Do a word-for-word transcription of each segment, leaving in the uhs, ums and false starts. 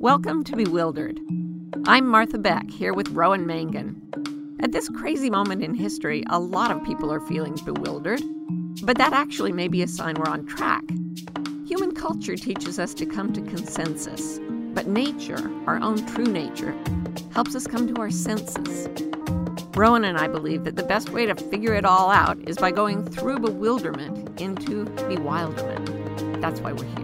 Welcome to Bewildered. I'm Martha Beck, here with Rowan Mangan. At this crazy moment in history, a lot of people are feeling bewildered, but that actually may be a sign we're on track. Human culture teaches us to come to consensus, but nature, our own true nature, helps us come to our senses. Rowan and I believe that the best way to figure it all out is by going through bewilderment into bewilderment. That's why we're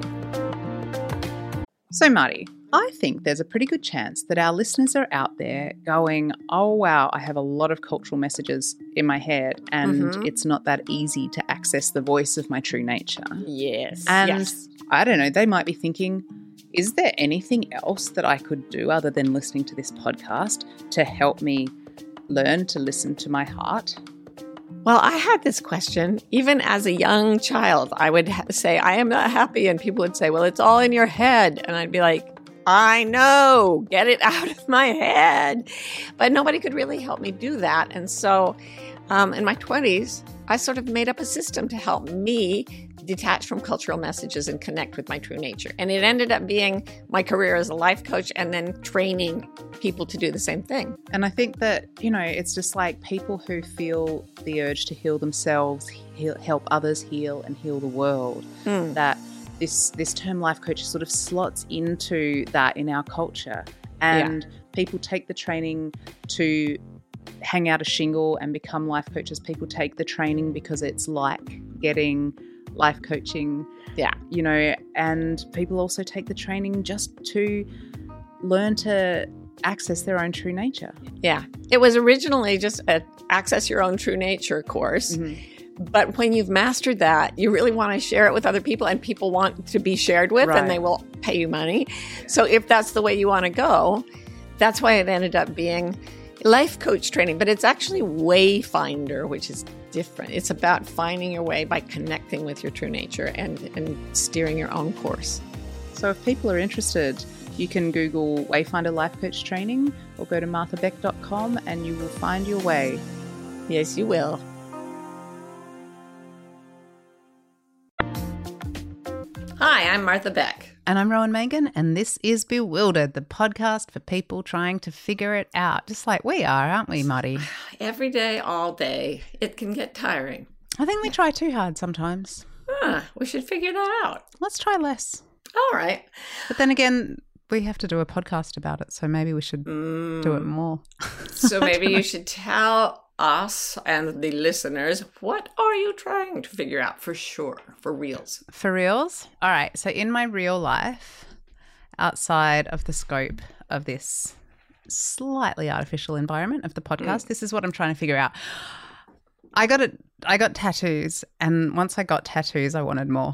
here. So, Marty, I think there's a pretty good chance that our listeners are out there going, oh, wow, I have a lot of cultural messages in my head and mm-hmm. it's not that easy to access the voice of my true nature. Yes. And yes. I don't know, they might be thinking, is there anything else that I could do other than listening to this podcast to help me learn to listen to my heart? Well, I had this question even as a young child. I would ha- say, I am not happy. And people would say, well, it's all in your head. And I'd be like, I know, get it out of my head. But nobody could really help me do that. And so um, in my twenties, I sort of made up a system to help me detach from cultural messages and connect with my true nature. And it ended up being my career as a life coach and then training people to do the same thing. And I think that, you know, it's just like people who feel the urge to heal themselves, heal, help others heal and heal the world, mm. that this this term life coach sort of slots into that in our culture. And yeah. people take the training to hang out a shingle and become life coaches. People take the training because it's like getting life coaching. Yeah. You know, and people also take the training just to learn to access their own true nature. Yeah. It was originally just a access your own true nature course. Mm-hmm. But when you've mastered that, you really want to share it with other people and people want to be shared with right. and they will pay you money. So if that's the way you want to go, that's why it ended up being life coach training. But it's actually Wayfinder, which is different. It's about finding your way by connecting with your true nature and, and steering your own course. So if people are interested, you can Google Wayfinder Life Coach Training or go to martha beck dot com and you will find your way. Yes, you will. Hi, I'm Martha Beck. And I'm Rowan Mangan, and this is Bewildered, the podcast for people trying to figure it out, just like we are, aren't we, Marty? Every day, all day. It can get tiring. I think we try too hard sometimes. Ah, we should figure that out. Let's try less. All right. But then again, we have to do a podcast about it, so maybe we should mm. do it more. So maybe you should tell us and the listeners, what are you trying to figure out for sure, for reals? For reals? All right. So in my real life, outside of the scope of this slightly artificial environment of the podcast, mm. this is what I'm trying to figure out. I got it. I got tattoos, and once I got tattoos, I wanted more.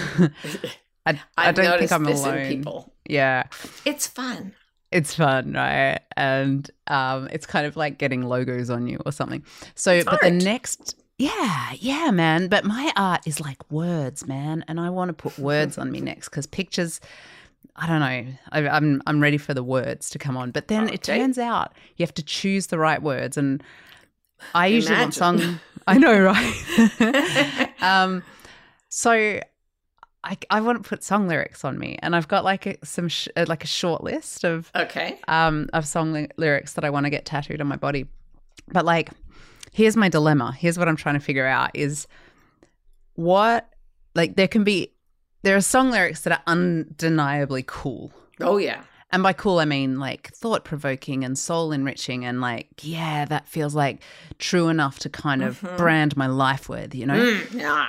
I, I don't think I'm this alone. In people. Yeah, it's fun. It's fun, right? And um, it's kind of like getting logos on you or something. So, it's but art. the next, yeah, yeah, man. But my art is like words, man, and I want to put words on me next because pictures. I don't know. I, I'm I'm ready for the words to come on, but then okay. it turns out you have to choose the right words, and I usually Imagine. want song. I know, right? um, so. I, I want to put song lyrics on me, and I've got like a, some sh- like a short list of okay um of song li- lyrics that I want to get tattooed on my body. But like, here's my dilemma. Here's what I'm trying to figure out: is what like there can be there are song lyrics that are undeniably cool. Oh yeah, and by cool I mean like thought provoking and soul enriching, and like yeah, that feels like true enough to kind of mm-hmm. brand my life with, you know. Mm, yeah,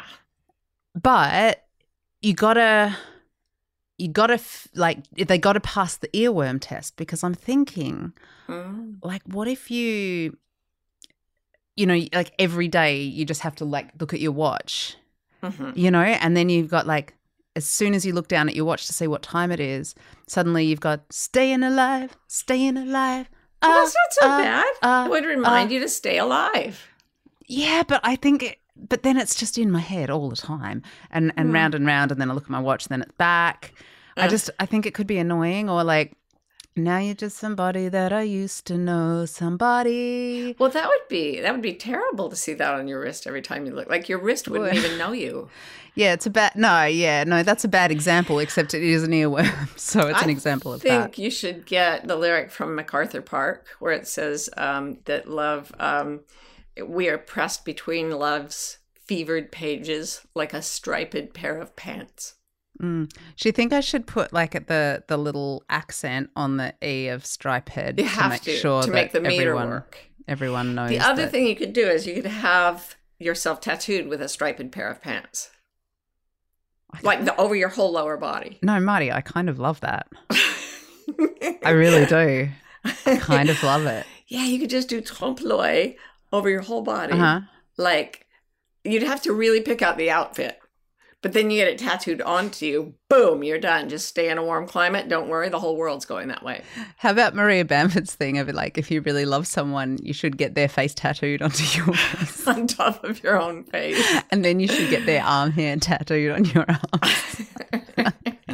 but You gotta, you gotta, like, they gotta pass the earworm test, because I'm thinking, mm. like, what if you, you know, like every day you just have to like look at your watch, mm-hmm. you know, and then you've got like, as soon as you look down at your watch to see what time it is, suddenly you've got staying alive, staying alive. Well, uh, that's not so uh, bad. Uh, it would remind uh, you to stay alive. Yeah, but I think it, But then it's just in my head all the time and, and mm. round and round, and then I look at my watch, then it's back. Uh. I just, I think it could be annoying, or like Now you're just somebody that I used to know. Somebody. Well, that would be that would be terrible to see that on your wrist every time you look. Like your wrist wouldn't Well- even know you. Yeah, it's a bad. No, yeah, no, that's a bad example. Except it is an earworm, so it's an I example of think that. you should get the lyric from MacArthur Park where it says um, that love, um, we are pressed between love's fevered pages like a striped pair of pants. Mm. Do you think I should put like at the the little accent on the e of stripe head You to have make to sure to that make the meter everyone work. everyone knows? The other that- thing you could do is you could have yourself tattooed with a striped pair of pants, like the, over your whole lower body. No, Marty, I kind of love that. I really do. I kind of love it. Yeah, you could just do trompe l'oeil over your whole body. Uh-huh. Like, you'd have to really pick out the outfit. But then you get it tattooed onto you. Boom, you're done. Just stay in a warm climate. Don't worry, the whole world's going that way. How about Maria Bamford's thing of it, like if you really love someone, you should get their face tattooed onto your face. On top of your own face. And then you should get their arm hair tattooed on your arms.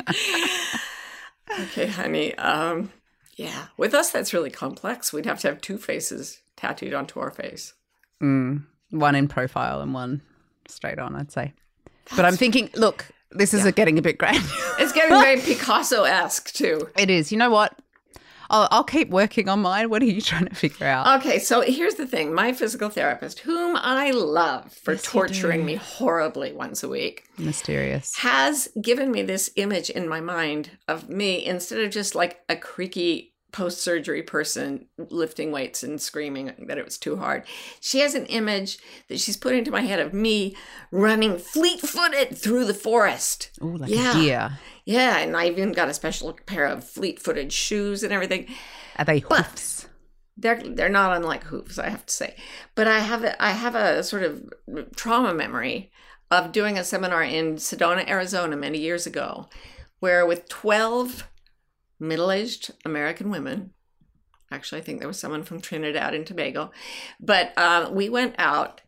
Okay, honey. Um, yeah, with us, that's really complex. We'd have to have two faces tattooed onto our face. Mm, one in profile and one straight on, I'd say. But I'm thinking, look, this is Yeah. a getting a bit granular. It's getting very Picasso-esque, too. It is. You know what? I'll, I'll keep working on mine. What are you trying to figure out? Okay, so here's the thing. My physical therapist, whom I love for Yes, you torturing do. me horribly once a week, Mysterious. has given me this image in my mind of me instead of just like a creaky post-surgery person lifting weights and screaming that it was too hard. She has an image that she's put into my head of me running fleet-footed through the forest. Oh, like Yeah. a deer. Yeah, and I even got a special pair of fleet-footed shoes and everything. Are they But- hoofs? They're they're not unlike hooves, I have to say. But I have a, I have a sort of trauma memory of doing a seminar in Sedona, Arizona many years ago, where with twelve middle-aged American women, actually I think there was someone from Trinidad and Tobago, but uh, we went out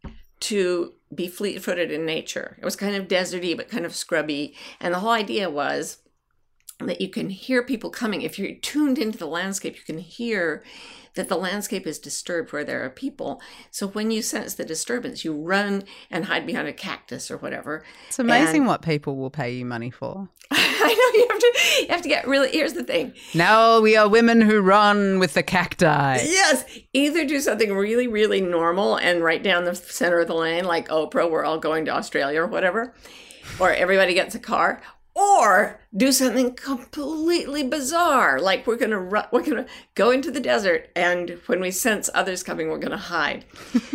to be fleet-footed in nature. It was kind of deserty, but kind of scrubby. And the whole idea was that you can hear people coming. If you're tuned into the landscape, you can hear that the landscape is disturbed where there are people. So when you sense the disturbance, you run and hide behind a cactus or whatever. It's amazing And- what people will pay you money for. I know you have to you have to get really, here's the thing. Now we are women who run with the cacti. Yes, either do something really, really normal and right down the center of the lane, like Oprah, we're all going to Australia or whatever, or everybody gets a car, or do something completely bizarre, like we're gonna ru- we're gonna go into the desert, and when we sense others coming, we're gonna hide.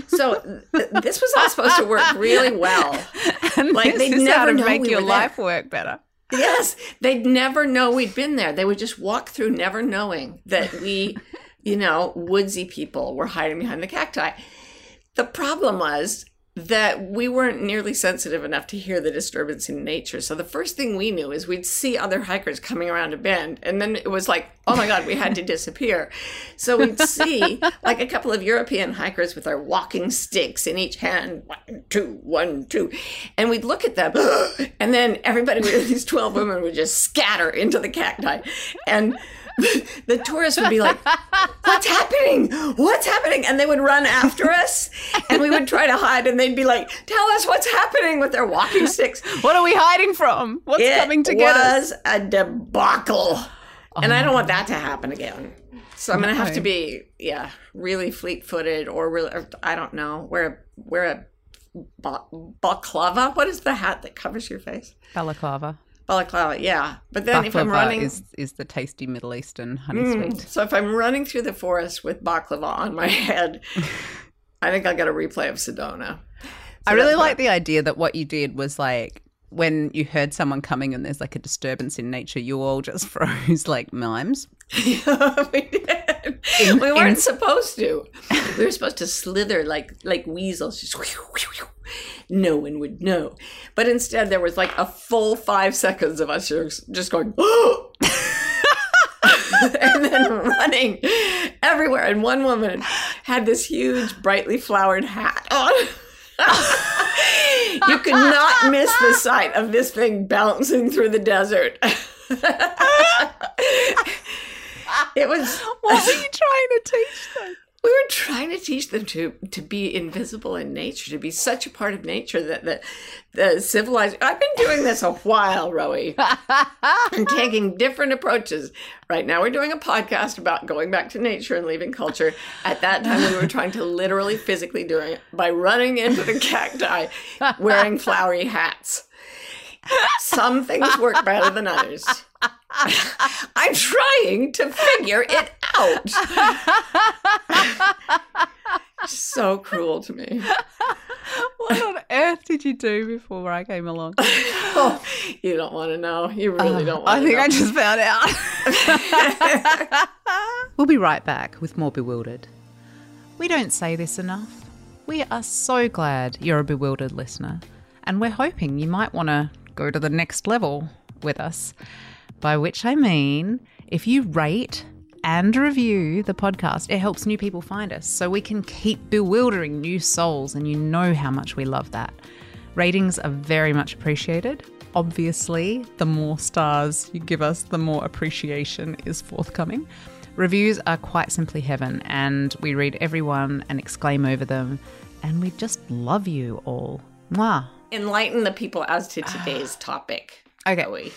So th- this was all supposed to work really well. And Like, this they'd is how never to know make we your were there. life work better. Yes, they'd never know we'd been there. They would just walk through never knowing that we, you know, woodsy people were hiding behind the cacti. The problem was that we weren't nearly sensitive enough to hear the disturbance in nature. So the first thing we knew is we'd see other hikers coming around a bend, and then it was like, oh my God, we had to disappear. So we'd see like a couple of European hikers with their walking sticks in each hand, one, two, one, two. And we'd look at them, and then everybody, these twelve women would just scatter into the cacti. And the tourists would be like, what's happening? What's happening? And they would run after us, and we would try to hide, and they'd be like, tell us what's happening with their walking sticks. What are we hiding from? What's It coming to get us? was a debacle. And I don't want that to happen again. So I'm going to have to No. be, yeah, really fleet-footed or really, or, I don't know, wear a, wear a ba- balaclava. What is the hat that covers your face? Balaclava. Balaclava, yeah. But then if I'm Baklava running... is, is the tasty Middle Eastern honey Mm, sweet. so if I'm running through the forest with baklava on my head, I think I'll get a replay of Sedona. I So really that's like what- the idea that what you did was like when you heard someone coming and there's like a disturbance in nature, you all just froze like mimes. we did. In- we weren't in- supposed to. We were supposed to slither like like weasels. Just no one would know. But instead, there was like a full five seconds of us just just going, oh! and then running everywhere. And one woman had this huge, brightly flowered hat on. You could not miss the sight of this thing bouncing through the desert. It was. What were you trying to teach them? We were trying to teach them to to be invisible in nature, to be such a part of nature that the, the civilized... I've been doing this a while, Rowie, and taking different approaches. Right now we're doing a podcast about going back to nature and leaving culture. At that time, we were trying to literally physically do it by running into the cacti wearing flowery hats. Some things work better than others. I'm trying to figure it out. So cruel to me. What on earth did you do before I came along? Oh, you don't want to know. You really uh, don't want I to think know. I just found out. We'll be right back with more Bewildered. We don't say this enough. We are so glad you're a bewildered listener, and we're hoping you might want to go to the next level with us, by which I mean if you rate and review the podcast, it helps new people find us so we can keep bewildering new souls, and you know how much we love that. Ratings are very much appreciated. Obviously, the more stars you give us, the more appreciation is forthcoming. Reviews are quite simply heaven, and we read every one and exclaim over them, and we just love you all. Mwah. Enlighten the people as to today's topic. Okay. Zoe.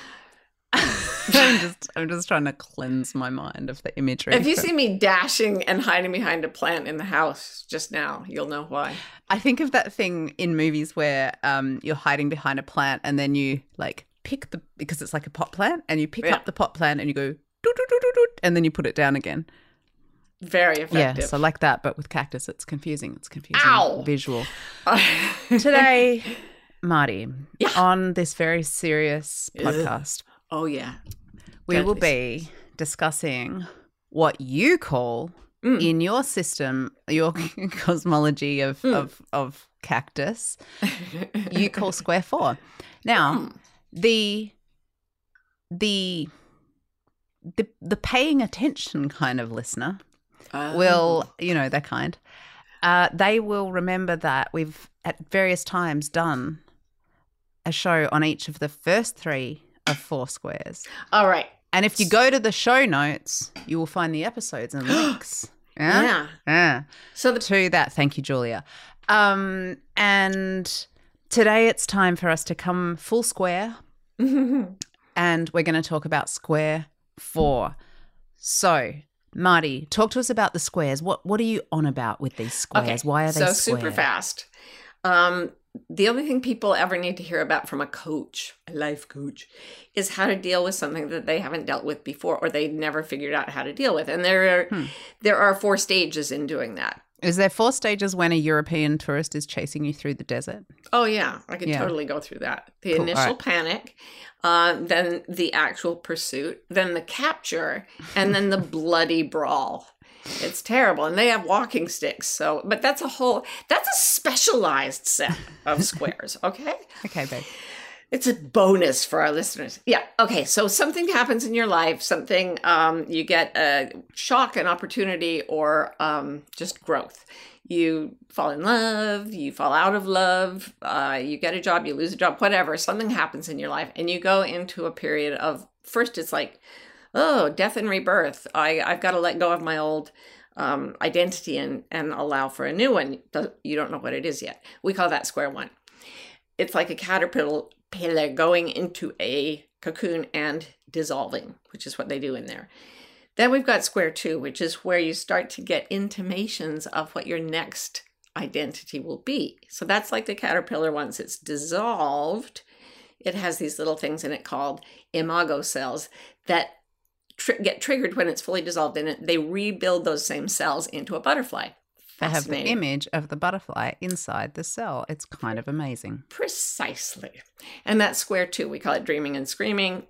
I'm just I'm just trying to cleanse my mind of the imagery. If you see me dashing and hiding behind a plant in the house just now, you'll know why. I think of that thing in movies where um, you're hiding behind a plant and then you like pick the, because it's like a pot plant, and you pick Yeah. up the pot plant and you go doot, doot, doot, doot, doot, and then you put it down again. Very effective. Yeah, so like that, but with cactus, it's confusing. It's confusing Ow! visual. Today, Marty, Yeah. on this very serious podcast, Oh, yeah. we Deadly will be discussing what you call Mm. in your system, your cosmology of, Mm. of, of cactus, you call square four. Now, Mm. the the the the paying attention kind of listener Oh. will, you know, that kind, uh, they will remember that we've at various times done a show on each of the first three of four squares. All right. And if you go to the show notes, you will find the episodes and links. Yeah. Yeah. Yeah. So the To that. Thank you, Julia. Um, and today it's time for us to come full square, and we're going to talk about square four. So, Marty, talk to us about the squares. What what are you on about with these squares? Okay, Why are they so square? super fast. Um, the only thing people ever need to hear about from a coach, a life coach, is how to deal with something that they haven't dealt with before, or they never figured out how to deal with. And there are Hmm. there are four stages in doing that. Is there four stages when a European tourist is chasing you through the desert? Oh yeah, I could Yeah. totally go through that. The Cool, all initial right. panic, uh, then the actual pursuit, then the capture, and then the bloody brawl. It's terrible, and they have walking sticks. So, but that's a whole that's a specialized set of squares. Okay. Okay, babe. It's a bonus for our listeners. Yeah. Okay. So something happens in your life, something, um, you get a shock, an opportunity, or um, just growth. You fall in love, you fall out of love, uh, you get a job, you lose a job, whatever. Something happens in your life, and you go into a period of, first it's like, oh, death and rebirth. I, I've got to let go of my old um, identity and, and allow for a new one. You don't know what it is yet. We call that square one. It's like a caterpillar pillar going into a cocoon and dissolving, which is what they do in there. Then we've got square two, which is where you start to get intimations of what your next identity will be. So that's like the caterpillar. Once it's dissolved, it has these little things in it called imago cells that tr- get triggered when it's fully dissolved in it. They rebuild those same cells into a butterfly. They have the Fascinating. image of the butterfly inside the cell. It's kind of amazing. Precisely. And that's square two. We call it dreaming and screaming.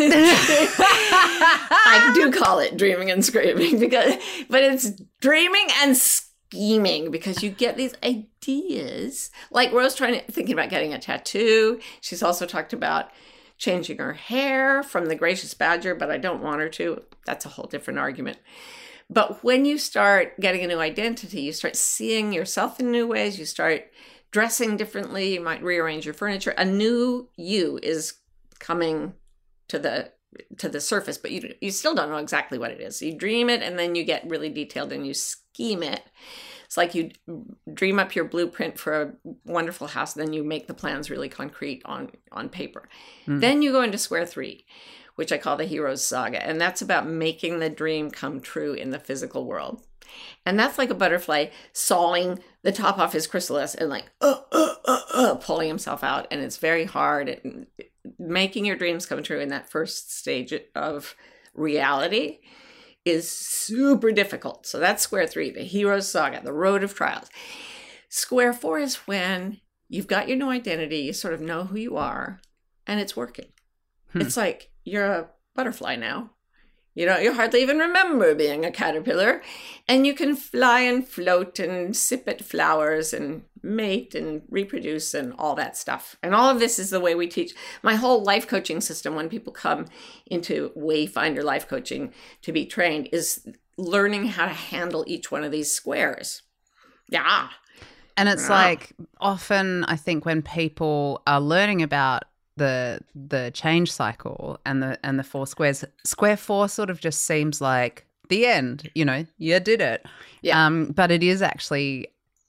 I do call it dreaming and screaming because, but it's dreaming and scheming because you get these ideas. Like Rose trying to, thinking about getting a tattoo. She's also talked about changing her hair from the gracious badger, but I don't want her to. That's a whole different argument. But when you start getting a new identity, you start seeing yourself in new ways. You start dressing differently. You might rearrange your furniture. A new you is coming to the to the surface, but you you still don't know exactly what it is. You dream it, and then you get really detailed and you scheme it. It's like you dream up your blueprint for a wonderful house, then you make the plans really concrete on, on paper. Mm. Then you go into square three, which I call the hero's saga. And that's about making the dream come true in the physical world. And that's like a butterfly sawing the top off his chrysalis and like, uh, uh, uh, uh, pulling himself out. And it's very hard at making your dreams come true in that first stage of reality is super difficult. So that's square three, the hero's saga, the road of trials. Square four is when you've got your new identity, you sort of know who you are, and it's working. Hmm. It's like you're a butterfly now. You know, you hardly even remember being a caterpillar, and you can fly and float and sip at flowers and mate and reproduce and all that stuff. And all of this is the way we teach. My whole life coaching system, when people come into Wayfinder Life Coaching to be trained, is learning how to handle each one of these squares. Yeah. And it's yeah. like often I think when people are learning about the the change cycle and the and the four squares, square four sort of just seems like the end, you know, you did it. Yeah. Um, but it is actually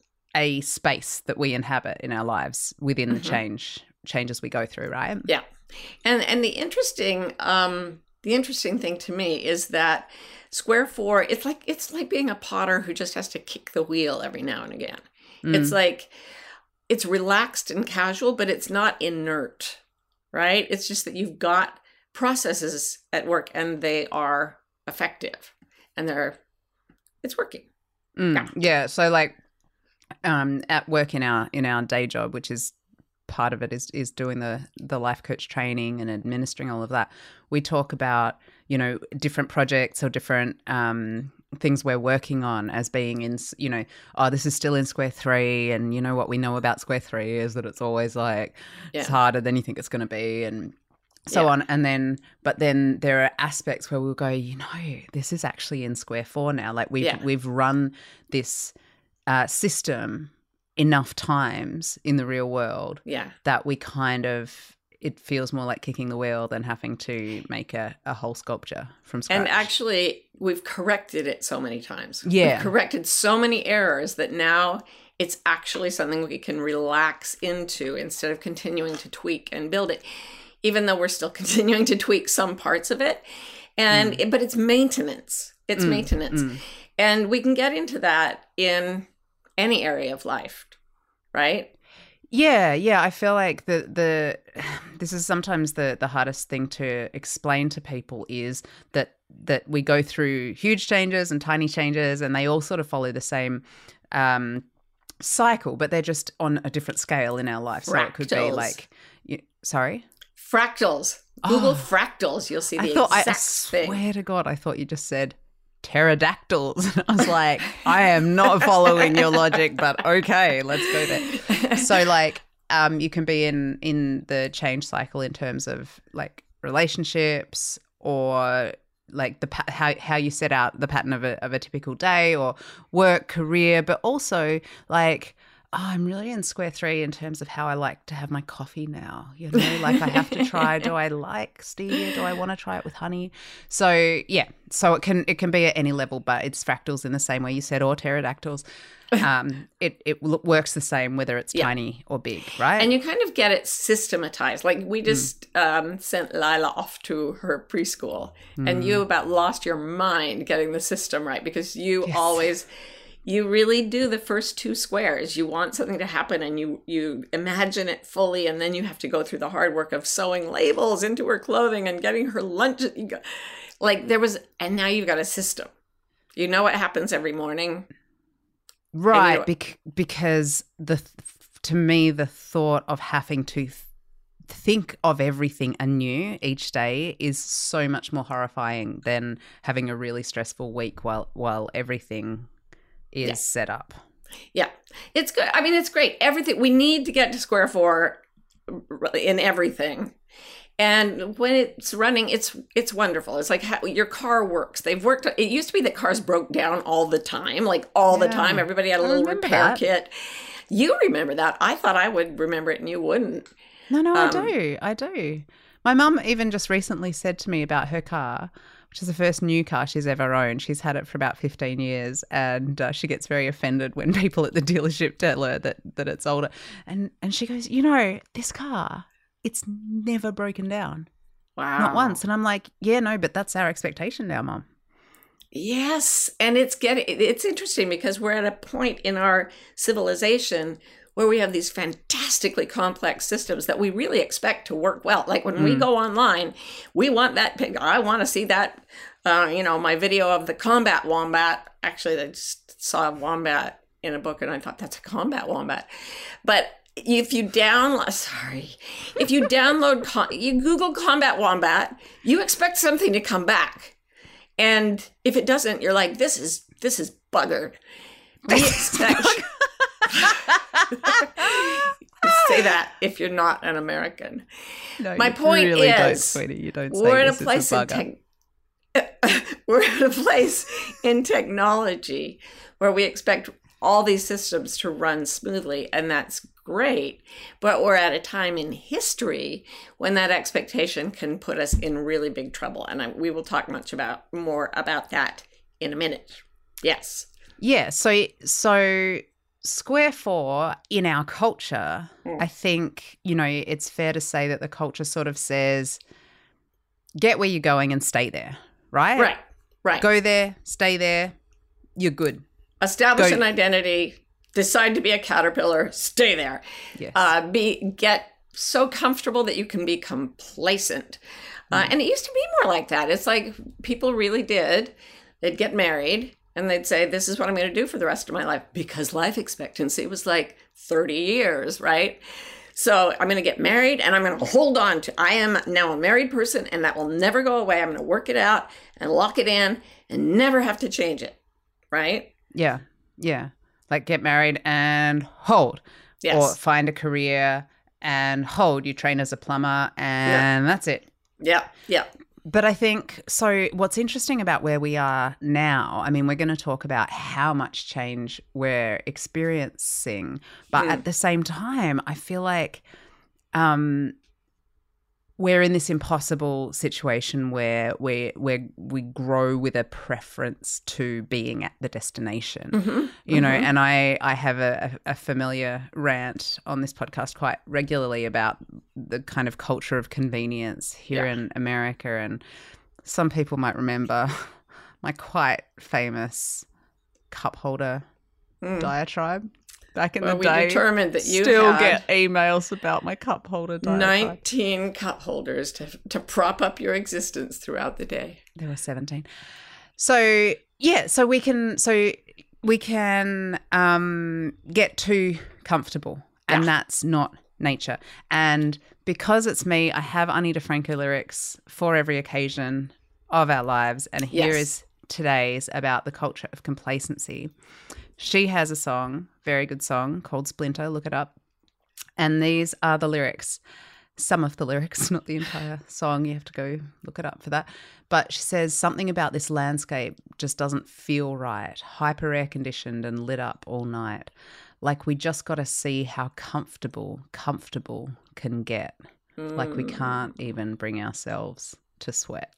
a space that we inhabit in our lives within mm-hmm. the change changes we go through, right? Yeah. And and the interesting um the interesting thing to me is that square four, it's like it's like being a potter who just has to kick the wheel every now and again. Mm. It's like it's relaxed and casual, but it's not inert. Right? It's just that you've got processes at work and they are effective and they're, it's working. Mm, yeah. yeah. So like um, at work in our, in our day job, which is part of it is, is doing the, the life coach training and administering all of that. We talk about, you know, different projects or different um, things we're working on as being in, you know, oh, this is still in square three. And you know what we know about square three is that it's always like, yeah. it's harder than you think it's going to be and so yeah. on. And then, but then there are aspects where we'll go, you know, this is actually in square four now. Like we've, yeah. we've run this uh, system enough times in the real world yeah. that we kind of, it feels more like kicking the wheel than having to make a, a whole sculpture from scratch. And actually, we've corrected it so many times. Yeah. We've corrected so many errors that now it's actually something we can relax into instead of continuing to tweak and build it, even though we're still continuing to tweak some parts of it. And mm. But it's maintenance. It's mm. maintenance. Mm. And we can get into that in any area of life, right? Yeah, yeah. I feel like the the this is sometimes the the hardest thing to explain to people is that that we go through huge changes and tiny changes, and they all sort of follow the same um, cycle, but they're just on a different scale in our life. So fractals. It could be like, you, sorry, fractals. Google oh, fractals. You'll see the I thought, exact I, I thing. swear to God, I thought you just said pterodactyls. I was like, I am not following your logic, but okay, let's go there. So like um, you can be in, in the change cycle in terms of like relationships or like the pa- how how you set out the pattern of a of a typical day or work, career, but also like, oh, I'm really in square three in terms of how I like to have my coffee now. You know, like I have to try, do I like stevia? Do I want to try it with honey? So yeah, so it can it can be at any level, but it's fractals in the same way you said, or pterodactyls. Um, it, it works the same whether it's yeah. tiny or big, right? And you kind of get it systematized. Like we just mm. um, sent Lila off to her preschool mm. and you about lost your mind getting the system right because you yes. always... You really do the first two squares. You want something to happen and you, you imagine it fully, and then you have to go through the hard work of sewing labels into her clothing and getting her lunch. Like there was, and now you've got a system. You know what happens every morning. Right, you know, bec- because the to me, the thought of having to th- think of everything anew each day is so much more horrifying than having a really stressful week while while everything is yeah. set up. Yeah, it's good. I mean, it's great. Everything we need to get to square four in everything. And when it's running, it's it's wonderful. It's like how your car works. They've worked. It used to be that cars broke down all the time, like all yeah. the time. Everybody had a little repair that. kit. You remember that. I thought I would remember it and you wouldn't. No, no, um, I do. I do. My mum even just recently said to me about her car, which is the first new car she's ever owned. She's had it for about fifteen years, and uh, she gets very offended when people at the dealership tell her that, that it's older. And and she goes, you know, this car, it's never broken down. Wow. Not once. And I'm like, yeah, no, but that's our expectation now, Mum. Yes. And it's getting, it's interesting because we're at a point in our civilization where we have these fantastically complex systems that we really expect to work well. Like when mm. we go online, we want that pic. I want to see that, uh, you know, my video of the combat wombat. Actually, I just saw a wombat in a book and I thought that's a combat wombat. But if you download, sorry, if you download, you Google combat wombat, you expect something to come back. And if it doesn't, you're like, this is, this is buggered. We expect... Say that if you're not an American. No, My you point really is, don't, sweetie. You don't say we're in a this is place a in te- we're in a place in technology where we expect all these systems to run smoothly, and that's great. But we're at a time in history when that expectation can put us in really big trouble, and I, we will talk much about more about that in a minute. Yes. Yeah. So so. Square four in our culture, mm. I think, you know, it's fair to say that the culture sort of says, get where you're going and stay there, right? Right, right. Go there, stay there, you're good. Establish Go. an identity, decide to be a caterpillar, stay there. Yes. Uh, be get so comfortable that you can be complacent. Uh, mm. And it used to be more like that. It's like people really did. They'd get married. And they'd say, this is what I'm going to do for the rest of my life, because life expectancy was like thirty years, right? So I'm going to get married and I'm going to hold on to, I am now a married person and that will never go away. I'm going to work it out and lock it in and never have to change it, right? Yeah, yeah. Like get married and hold. Yes. Or find a career and hold. You train as a plumber and yeah. that's it. Yeah, yeah. But I think, so what's interesting about where we are now, I mean, we're going to talk about how much change we're experiencing, but mm. at the same time, I feel like um, we're in this impossible situation where we we we grow with a preference to being at the destination, mm-hmm. you know, mm-hmm. and I, I have a, a familiar rant on this podcast quite regularly about the kind of culture of convenience here yeah. in America. And some people might remember my quite famous cup holder mm. diatribe. Back in well, the day, we determined that you still had get emails about my cup holder diatribe. nineteen cup holders to to prop up your existence throughout the day. There were seventeen. So yeah, so we can so we can um, get too comfortable, and yeah. that's not nature. And because it's me, I have Anita Franco lyrics for every occasion of our lives, and here yes. is today's about the culture of complacency. She has a song, very good song, called Splinter. Look it up. And these are the lyrics. Some of the lyrics, not the entire song. You have to go look it up for that. But she says, something about this landscape just doesn't feel right. Hyper air conditioned and lit up all night. Like we just got to see how comfortable, comfortable can get. Mm. Like we can't even bring ourselves to sweat.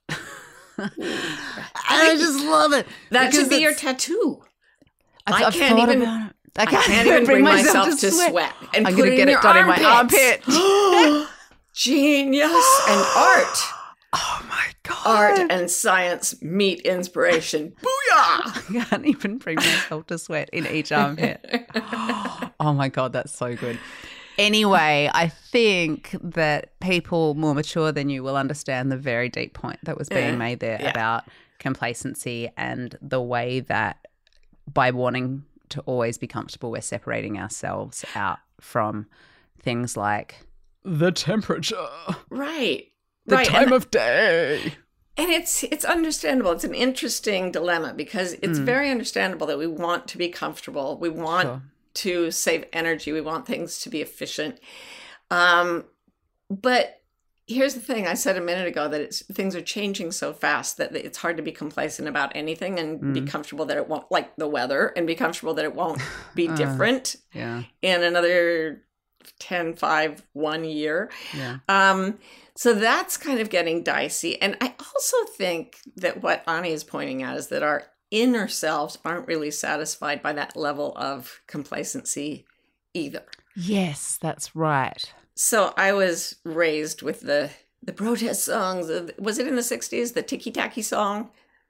I just love it. That should be your tattoo. I've, I I've can't even. About it. I can't, I can't even bring, bring myself, myself to sweat. sweat and I'm put gonna it get in it your done armpits. in my armpit. Genius and art. Oh my god! Art and science meet inspiration. Booyah! I can't even bring myself to sweat in each armpit. Oh my god, that's so good. Anyway, I think that people more mature than you will understand the very deep point that was being yeah. made there yeah. about complacency and the way that by wanting to always be comfortable, we're separating ourselves out from things like the temperature. Right. The right. time and, of day. And it's it's understandable. It's an interesting dilemma because it's mm. very understandable that we want to be comfortable. We want sure. to save energy. We want things to be efficient. Um, but here's the thing. I said a minute ago that it's, things are changing so fast that it's hard to be complacent about anything and mm. be comfortable that it won't, like the weather, and be comfortable that it won't be uh, different yeah. in another ten, five, one year. Yeah. Um, so that's kind of getting dicey. And I also think that what Ani is pointing out is that our inner selves aren't really satisfied by that level of complacency either. Yes, that's right. So I was raised with the the protest songs. Was it in the sixties? The Tiki Taki song?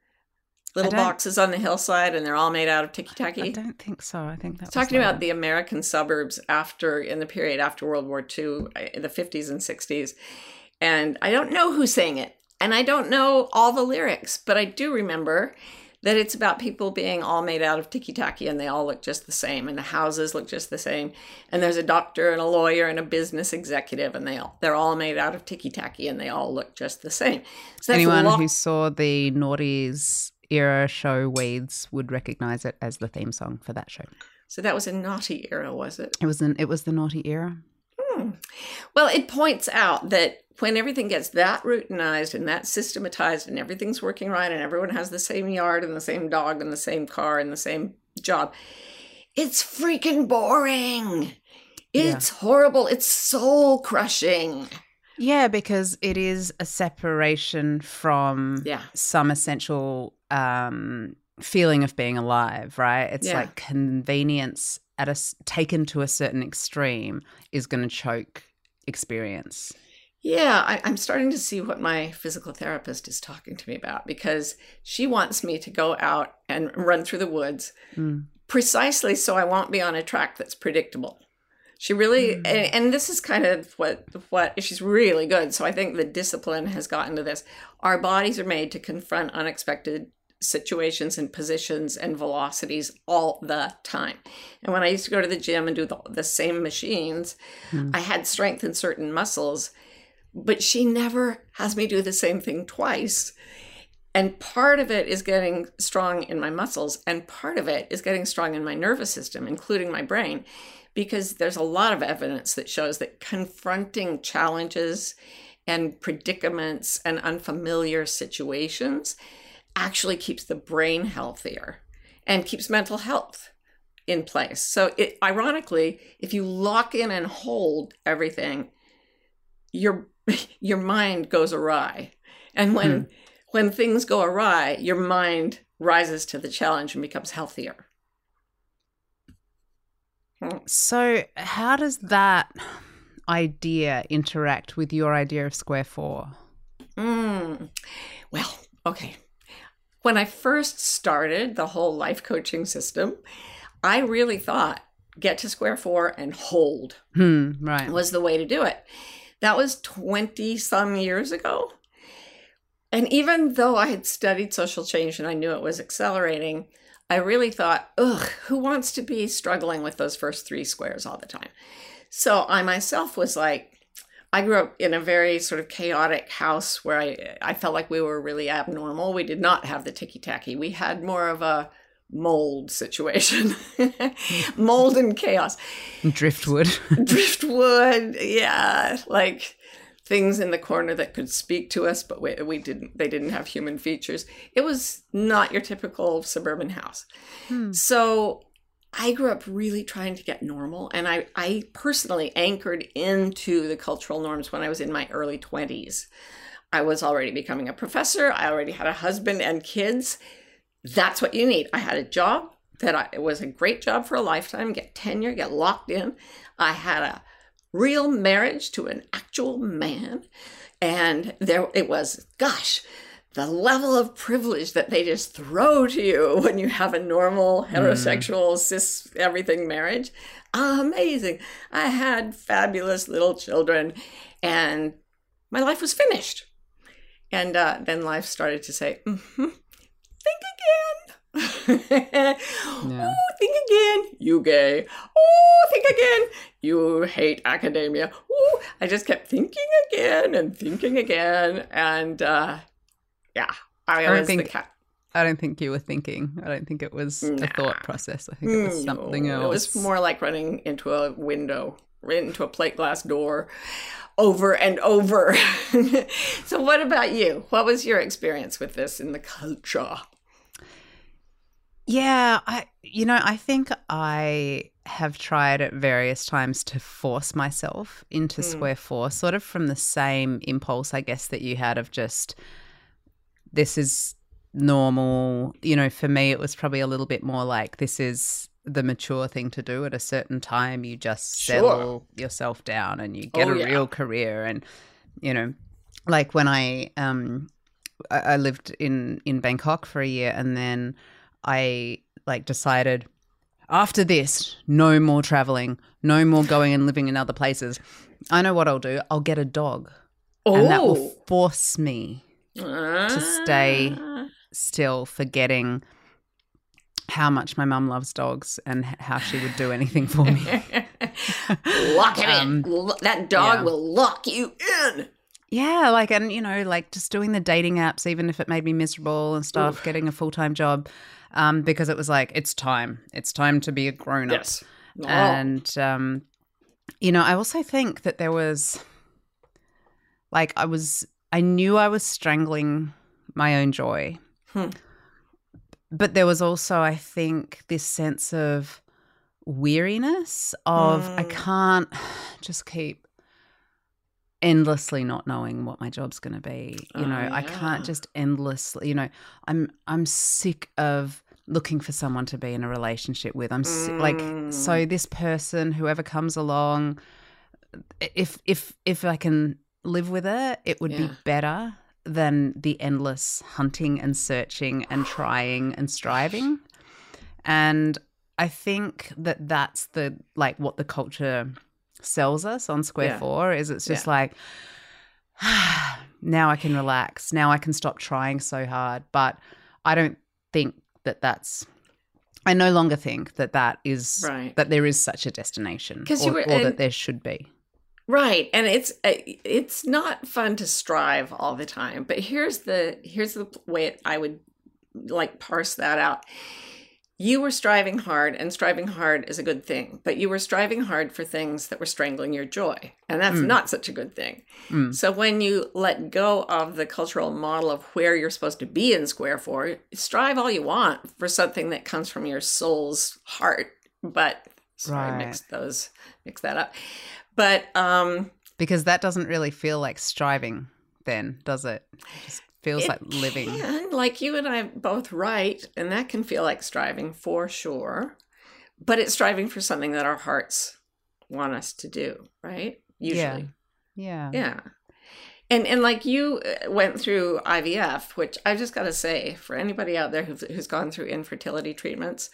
Little boxes on the hillside, and they're all made out of Tiki Taki. I don't think so. I think that's talking about the American suburbs after in the period after World War Two, in the fifties and sixties. And I don't know who sang it, and I don't know all the lyrics, but I do remember that it's about people being all made out of tiki-taki, and they all look just the same, and the houses look just the same. And there's a doctor and a lawyer and a business executive, and they all, they're all made out of tiki-taki, and they all look just the same. So anyone lo- who saw the Naughties era show Weeds would recognize it as the theme song for that show. So that was a naughty era, was it? It was an, it was the Naughty era. Hmm. Well, it points out that when everything gets that routinized and that systematized and everything's working right and everyone has the same yard and the same dog and the same car and the same job, it's freaking boring. It's yeah. horrible. It's soul crushing. Yeah, because it is a separation from yeah. some essential um, feeling of being alive, right? It's yeah. like convenience at a taken to a certain extreme is going to choke experience. Yeah, I, I'm starting to see what my physical therapist is talking to me about, because she wants me to go out and run through the woods mm. precisely so I won't be on a track that's predictable. She really, mm. and, and this is kind of what, what she's really good. So I think the discipline has gotten to this. Our bodies are made to confront unexpected situations and positions and velocities all the time. And when I used to go to the gym and do the, the same machines, mm. I had strength in certain muscles, but she never has me do the same thing twice. And part of it is getting strong in my muscles, and part of it is getting strong in my nervous system, including my brain, because there's a lot of evidence that shows that confronting challenges and predicaments and unfamiliar situations actually keeps the brain healthier and keeps mental health in place. So it, ironically, if you lock in and hold everything, your your mind goes awry. And when hmm. when things go awry, your mind rises to the challenge and becomes healthier. So how does that idea interact with your idea of square four? Mm. Well, okay. When I first started the whole life coaching system, I really thought get to square four and hold hmm, right. was the way to do it. That was twenty some years ago. And even though I had studied social change and I knew it was accelerating, I really thought, ugh, who wants to be struggling with those first three squares all the time? So I myself was like, I grew up in a very sort of chaotic house where I, I felt like we were really abnormal. We did not have the tiki-taki. We had more of a mold situation. Mold and chaos. Driftwood. Driftwood, yeah. Like things in the corner that could speak to us, but we, we didn't. They didn't have human features. It was not your typical suburban house. Hmm. So I grew up really trying to get normal, and I, I personally anchored into the cultural norms when I was in my early twenties. I was already becoming a professor. I already had a husband and kids. That's what you need. I had a job that I, it was a great job for a lifetime, get tenure, get locked in. I had a real marriage to an actual man. And there it was, gosh, the level of privilege that they just throw to you when you have a normal heterosexual mm. cis everything marriage. Amazing. I had fabulous little children and my life was finished. And uh, then life started to say, mm-hmm, think again. yeah. Oh, think again. You gay. Oh, think again. You hate academia. Oh, I just kept thinking again and thinking again. And uh, yeah, I, I was don't think, the cat. I don't think you were thinking. I don't think it was nah. a thought process. I think it was something no, else. It was more like running into a window, into a plate glass door over and over. So what about you? What was your experience with this in the culture? Yeah, I you know, I think I have tried at various times to force myself into Mm. square four, sort of from the same impulse, I guess, that you had of just this is normal. You know, for me, it was probably a little bit more like this is the mature thing to do at a certain time. You just Sure. settle yourself down and you get Oh, a yeah. real career. And, you know, like when I um I, I lived in in Bangkok for a year, and then I like decided after this, no more traveling, no more going and living in other places. I know what I'll do. I'll get a dog. Oh. And that will force me to to stay still, forgetting how much my mum loves dogs and h- how she would do anything for me. Lock him Um, in. Lo- That dog yeah. will lock you in. Yeah, like, and, you know, like just doing the dating apps, even if it made me miserable and stuff, getting a full-time job, um, because it was like, it's time. It's time to be a grown-up. Yes. Oh. And, um, you know, I also think that there was, like, I was, I knew I was strangling my own joy. Hmm. But there was also, I think, this sense of weariness of I Mm. can't just keep endlessly not knowing what my job's going to be. You Oh, know, I yeah. can't just endlessly, you know, I'm I'm sick of looking for someone to be in a relationship with. I'm si- like, Mm. so this person, whoever comes along, if if if I can live with it, it would be Yeah. better than the endless hunting and searching and trying and striving. And I think that that's the, like, what the culture sells us on Square Yeah. Four is it's just Yeah. like, now I can relax. Now I can stop trying so hard. But I don't think that that's, I no longer think that that is, Right. that there is such a destination 'Cause or, you were- or that and- there should be. Right, and it's uh, it's not fun to strive all the time. But here's the here's the way I would like parse that out. You were striving hard, and striving hard is a good thing. But you were striving hard for things that were strangling your joy, and that's Mm. not such a good thing. Mm. So when you let go of the cultural model of where you're supposed to be in Square Four, strive all you want for something that comes from your soul's heart. But sorry, Right. mix those, mix that up. But um, Because that doesn't really feel like striving then, does it? It just feels it like living. can, like you and I both write, and that can feel like striving for sure. But it's striving for something that our hearts want us to do, right? Usually. Yeah. Yeah. And and like you uh, went through I V F, which I just got to say, for anybody out there who's, who's gone through infertility treatments,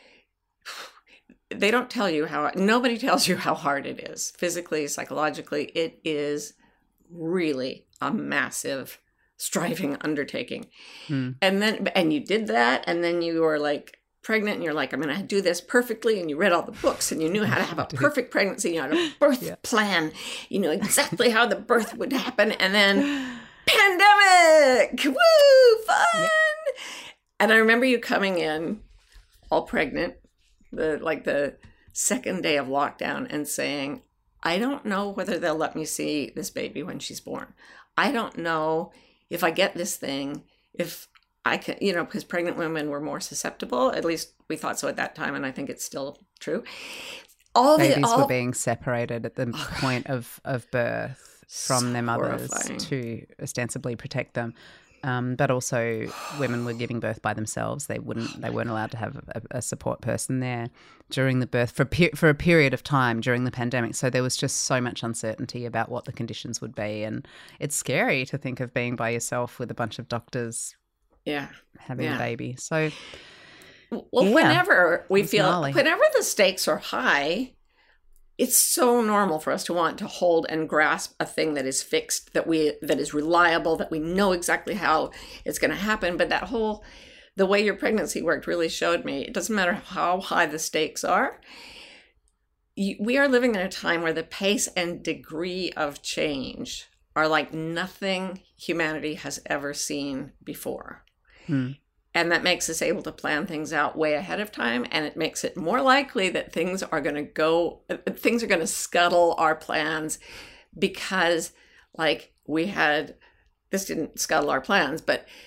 they don't tell you how, nobody tells you how hard it is. Physically, psychologically, it is really a massive striving undertaking. Hmm. And then, and you did that, and then you were like pregnant, and you're like, I'm going to do this perfectly. And you read all the books, and you knew how to have a perfect pregnancy. You had a birth Yeah. plan. You knew exactly how the birth would happen. And then pandemic, woo, fun. Yeah. And I remember you coming in all pregnant, the like the second day of lockdown, and saying, I don't know whether they'll let me see this baby when she's born. I don't know if I get this thing, if I can, you know, because pregnant women were more susceptible. At least we thought so at that time, and I think it's still true. All Babies the all, were being separated at the point of, of birth from So their mothers horrifying. to ostensibly protect them. Um, but also women were giving birth by themselves. They wouldn't. They weren't allowed to have a, a support person there during the birth for a per- for a period of time during the pandemic. So there was just so much uncertainty about what the conditions would be, and it's scary to think of being by yourself with a bunch of doctors yeah. having Yeah. a baby. So Well, Yeah. whenever we It's feel, gnarly. whenever the stakes are high, it's so normal for us to want to hold and grasp a thing that is fixed, that we that is reliable, that we know exactly how it's going to happen. But that whole, the way your pregnancy worked really showed me, it doesn't matter how high the stakes are. You, we are living in a time where the pace and degree of change are like nothing humanity has ever seen before. hmm. And that makes us able to plan things out way ahead of time. And it makes it more likely that things are going to go, things are going to scuttle our plans because, like, we had, this didn't scuttle our plans, but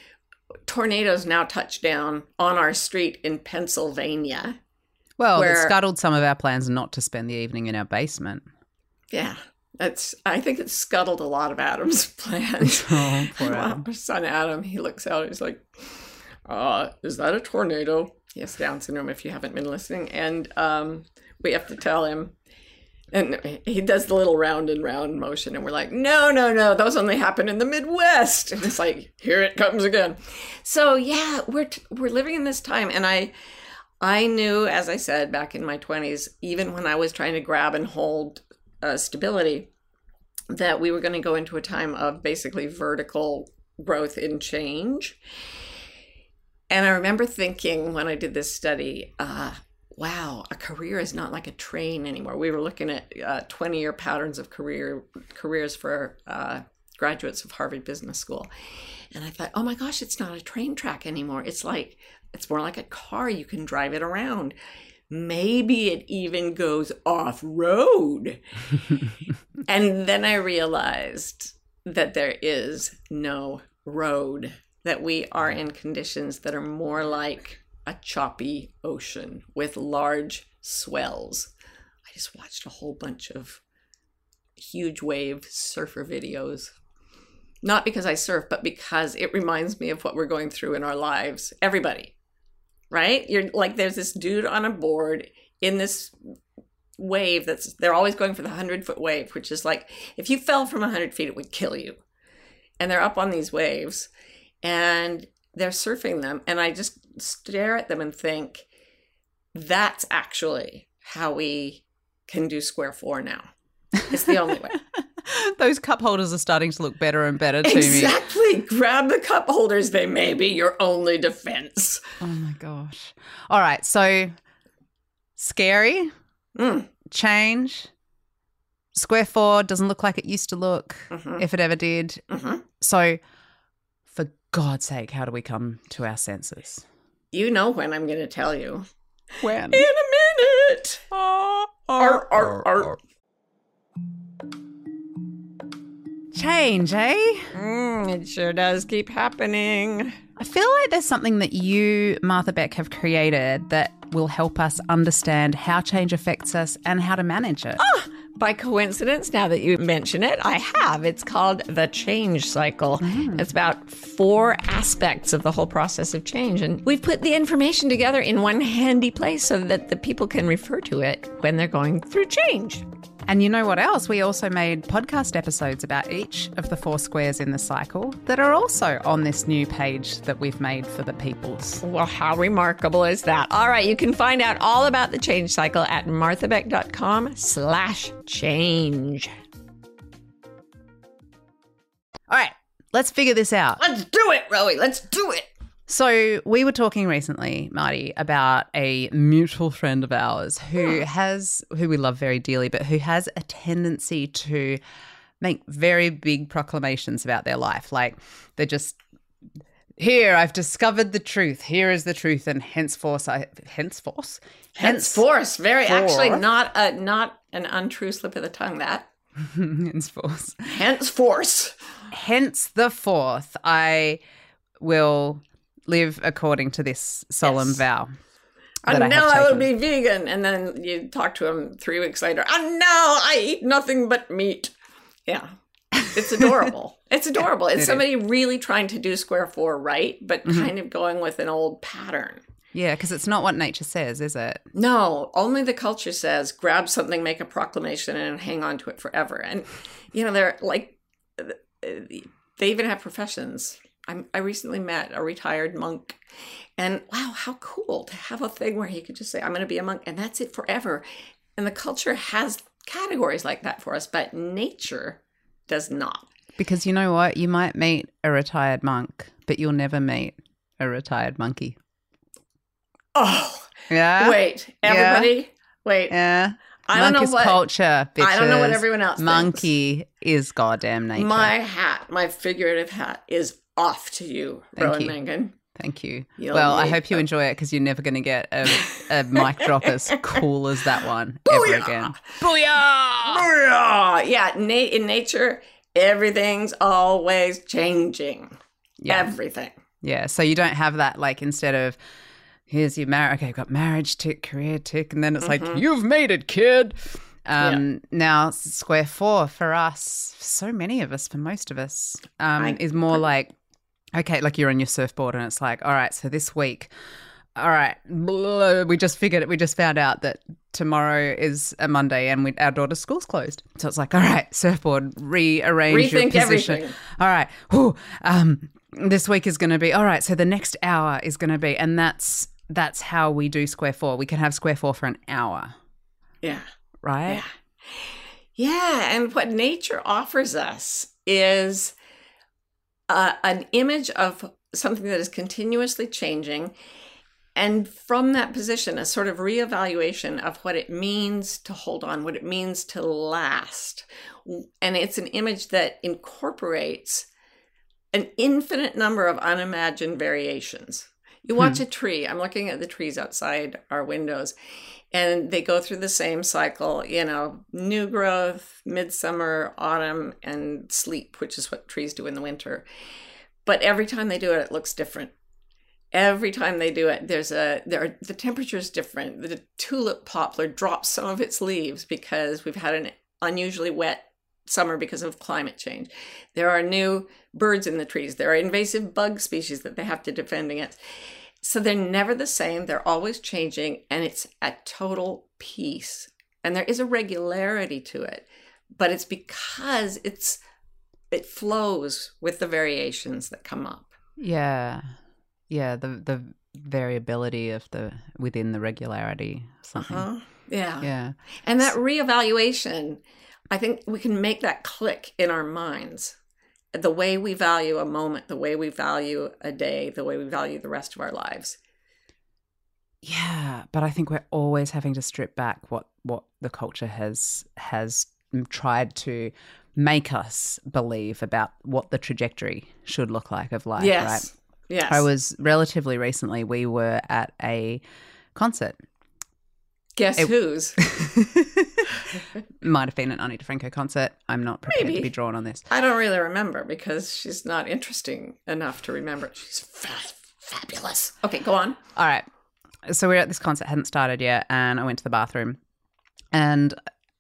tornadoes now touch down on our street in Pennsylvania. Well, where, it scuttled some of our plans not to spend the evening in our basement. Yeah, that's. I think it scuttled a lot of Adam's plans. Oh, poor Adam. My son Adam, he looks out, he's like, uh, is that a tornado? He has Down syndrome if you haven't been listening. And um, we have to tell him. And he does the little round and round motion. And we're like, no, no, no, those only happen in the Midwest. And it's like, here it comes again. So, yeah, we're t- we're living in this time. And I I knew, as I said, back in my twenties, even when I was trying to grab and hold uh, stability, that we were going to go into a time of basically vertical growth in change. And I remember thinking when I did this study, uh, wow, a career is not like a train anymore. We were looking at uh, twenty-year patterns of career careers for uh, graduates of Harvard Business School. And I thought, oh my gosh, it's not a train track anymore. It's like, it's more like a car. You can drive it around. Maybe it even goes off-road. And then I realized that there is no road, that we are in conditions that are more like a choppy ocean with large swells. I just watched a whole bunch of huge wave surfer videos. Not because I surf, but because it reminds me of what we're going through in our lives. Everybody, right? You're like, there's this dude on a board in this wave that's, they're always going for the hundred foot wave, which is like, if you fell from a hundred feet, it would kill you. And they're up on these waves and they're surfing them. And I just stare at them and think, that's actually how we can do square four now. It's the only way. Those cup holders are starting to look better and better to exactly. me. Exactly. Grab the cup holders. They may be your only defense. Oh, my gosh. All right. So, scary, mm. change, square four doesn't look like it used to look, mm-hmm. if it ever did. Mm-hmm. So, for God's sake, how do we come to our senses? You know when I'm going to tell you. When? In a minute. Art, art, art, art. Change, eh? Mm, it sure does keep happening. I feel like there's something that you, Martha Beck, have created that will help us understand how change affects us and how to manage it. Oh, by coincidence, now that you mention it, I have. It's called the change cycle. Mm. It's about four aspects of the whole process of change. And we've put the information together in one handy place so that the people can refer to it when they're going through change. And you know what else? We also made podcast episodes about each of the four squares in the cycle that are also on this new page that we've made for the peoples. Well, how remarkable is that? All right, you can find out all about the change cycle at marthabeck.com slash change. All right, let's figure this out. Let's do it, Rowie. Let's do it. So we were talking recently, Marty, about a mutual friend of ours who has, who we love very dearly, but who has a tendency to make very big proclamations about their life. Like they're just, here, I've discovered the truth. Here is the truth. And henceforth, I, henceforth? Henceforth. Very, actually not a, not an untrue slip of the tongue, that. henceforth. Henceforth. Hence the fourth, I will live according to this solemn yes. vow. And I now I will be vegan. And then you talk to him three weeks later. And now I eat nothing but meat. Yeah. It's adorable. It's adorable. It's it somebody is. really trying to do square four right, but Mm-hmm. kind of going with an old pattern. Yeah, because it's not what nature says, is it? No, only the culture says grab something, make a proclamation, and hang on to it forever. And, you know, they're like, they even have professions. I'm, I recently met a retired monk, and wow, how cool to have a thing where he could just say, I'm going to be a monk, and that's it forever. And the culture has categories like that for us, but nature does not. Because you know what? You might meet a retired monk, but you'll never meet a retired monkey. Oh, yeah. Wait, everybody, yeah. wait. Yeah. I don't Monk know is what culture, bitches. I don't know what everyone else Monkey thinks. is goddamn nature. My hat, my figurative hat, is off to you, Thank Rowan you. Mangan. Thank you. You'll well, I need hope you a- enjoy it because you're never going to get a, a mic drop as cool as that one Booyah! ever again. Booyah! Booyah! Yeah, na- in nature, everything's always changing. Yeah. Everything. Yeah. So you don't have that, like, instead of here's your marriage. Okay, you've got marriage tick, career tick, and then it's mm-hmm. like, you've made it, kid. Um, yeah. Now, square four for us, for so many of us, for most of us, um, I, is more like, okay, like you're on your surfboard and it's like, all right, so this week, all right, blah, we just figured it, we just found out that tomorrow is a Monday and we, our daughter's school's closed. So it's like, all right, surfboard, rearrange Rethink your position. Everything. All right, whew, um, this week is going to be, all right, so the next hour is going to be, and that's that's how we do square four. We can have square four for an hour. Yeah. Right? Yeah. Yeah, and what nature offers us is uh, an image of something that is continuously changing. And from that position, a sort of reevaluation of what it means to hold on, what it means to last. And it's an image that incorporates an infinite number of unimagined variations. You watch hmm. a tree. I'm looking at the trees outside our windows, and they go through the same cycle, you know, new growth, midsummer, autumn, and sleep, which is what trees do in the winter. But every time they do it, it looks different. Every time they do it, there's a there are, the temperature is different. The tulip poplar drops some of its leaves because we've had an unusually wet summer because of climate change. There are new birds in the trees. There are invasive bug species that they have to defend against. So they're never the same. They're always changing, and it's a total peace. And there is a regularity to it, but it's because it's it flows with the variations that come up. Yeah. Yeah, the the variability of the within the regularity or something. Uh-huh. Yeah. Yeah. And that reevaluation, I think we can make that click in our minds. The way we value a moment, the way we value a day, the way we value the rest of our lives. Yeah, but I think we're always having to strip back what, what the culture has has tried to make us believe about what the trajectory should look like of life, yes. right? Yes. I was relatively recently, we were at a concert. Guess it, whose? Might have been an Ani DiFranco concert. I'm not prepared Maybe. to be drawn on this. I don't really remember because she's not interesting enough to remember. She's fa- fabulous. Okay, go on. All right. So we were at this concert, hadn't started yet, and I went to the bathroom. And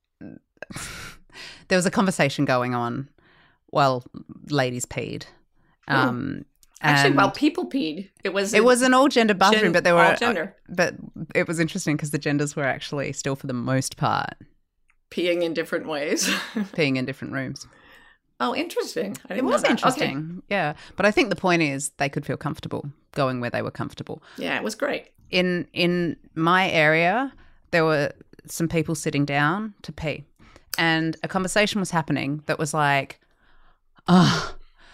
there was a conversation going on while ladies peed. Um, Actually, and while people peed, it was it was an all gender bathroom, gen- but there were all gender. But it was interesting because the genders were actually still, for the most part, peeing in different ways, peeing in different rooms. Oh, interesting! I didn't it know was that. interesting, Okay. Yeah. But I think the point is they could feel comfortable going where they were comfortable. Yeah, it was great. In in my area, there were some people sitting down to pee, and a conversation was happening that was like, oh.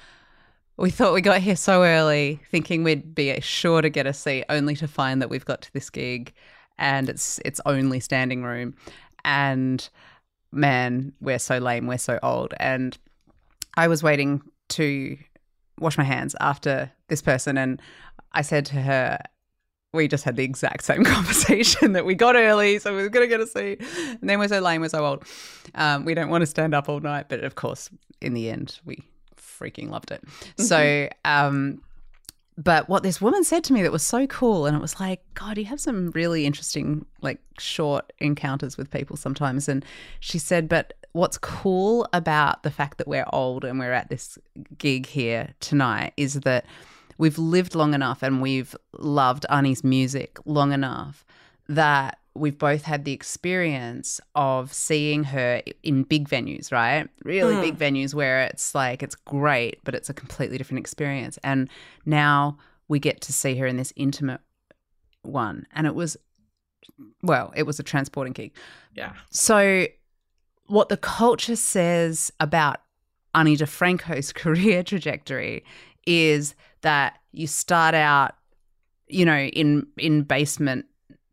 We thought we got here so early thinking we'd be sure to get a seat, only to find that we've got to this gig and it's it's only standing room. And man, we're so lame, we're so old. And I was waiting to wash my hands after this person, and I said to her, we just had the exact same conversation that we got early, so we were going to get a seat. And then we're so lame, we're so old. Um, we don't want to stand up all night. But of course, in the end, we freaking loved it. So, um, but what this woman said to me that was so cool, and it was like, God, you have some really interesting, like, short encounters with people sometimes. And she said, but what's cool about the fact that we're old and we're at this gig here tonight is that we've lived long enough and we've loved Ani's music long enough that we've both had the experience of seeing her in big venues, right? Really mm. big venues where it's like, it's great, but it's a completely different experience. And now we get to see her in this intimate one. And it was, well, it was a transporting gig. Yeah. So what the culture says about Ani DiFranco's career trajectory is that you start out, you know, in in basement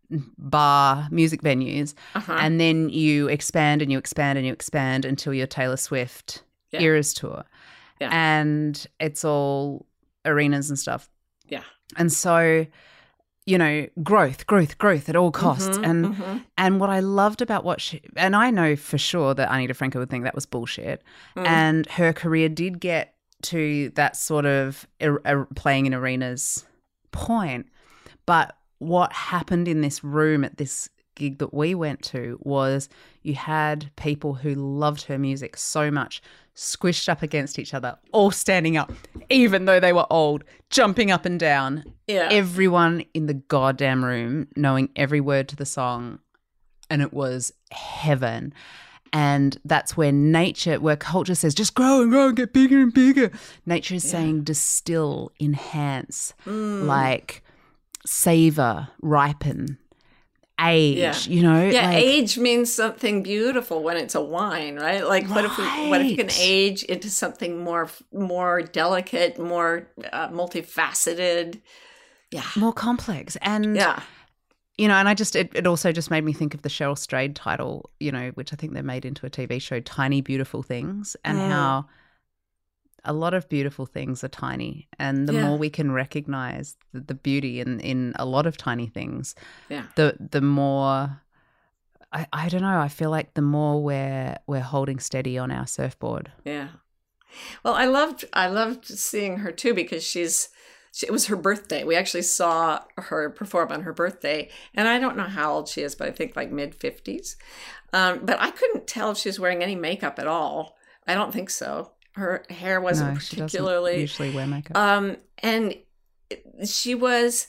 bar music venues, uh-huh. and then you expand and you expand and you expand until you're Taylor Swift yeah. Eras tour. Yeah. And it's all arenas and stuff. Yeah. And so, you know, growth, growth, growth at all costs. Mm-hmm, and mm-hmm. and what I loved about what she, and I know for sure that Ani DiFranco would think that was bullshit. Mm. And her career did get to that sort of er- er- playing in arenas point. But what happened in this room at this gig that we went to was you had people who loved her music so much squished up against each other, all standing up, even though they were old, jumping up and down. Yeah. Everyone in the goddamn room knowing every word to the song, and it was heaven. And that's where nature, where culture says, just grow and grow and get bigger and bigger. Nature is yeah. saying distill, enhance, mm. like savor, ripen, age, yeah. you know. Yeah, like, age means something beautiful when it's a wine, right? Like right. what if we, what if you can age into something more more delicate, more uh, multifaceted? Yeah. More complex. And yeah. You know, and I just, it, it also just made me think of the Cheryl Strayed title, you know, which I think they made into a T V show, Tiny Beautiful Things, and mm. how a lot of beautiful things are tiny. And the yeah. more we can recognize the, the beauty in, in a lot of tiny things, yeah. the the more, I, I don't know, I feel like the more we're, we're holding steady on our surfboard. Yeah. Well, I loved, I loved seeing her too, because she's, it was her birthday. We actually saw her perform on her birthday. And I don't know how old she is, but I think like mid fifties. Um, but I couldn't tell if she was wearing any makeup at all. I don't think so. Her hair wasn't no, particularly. She usually wear makeup. Um, and she was,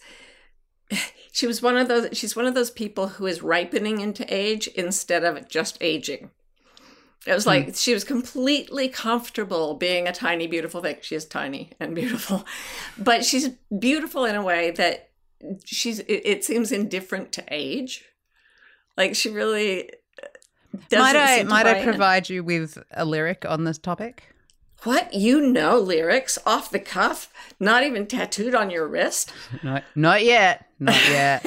she was one of those, she's one of those people who is ripening into age instead of just aging. It was like mm. she was completely comfortable being a tiny, beautiful thing. She is tiny and beautiful, but she's beautiful in a way that she's, it, it seems indifferent to age. Like she really doesn't Might I, seem to might buy I in. provide you with a lyric on this topic? What? You know lyrics off the cuff? Not even tattooed on your wrist? No, not yet. Not yet.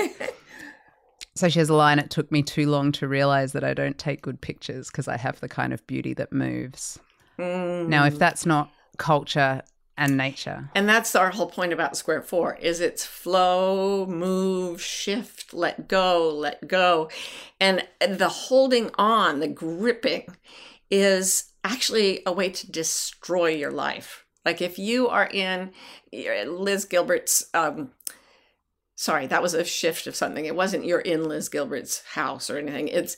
So she has a line, it took me too long to realize that I don't take good pictures because I have the kind of beauty that moves. Mm. Now, if that's not culture and nature. And that's our whole point about Square Four, is it's flow, move, shift, let go, let go. And the holding on, the gripping is actually a way to destroy your life. Like if you are in Liz Gilbert's... Um, Sorry, that was a shift of something. It wasn't you're in Liz Gilbert's house or anything. It's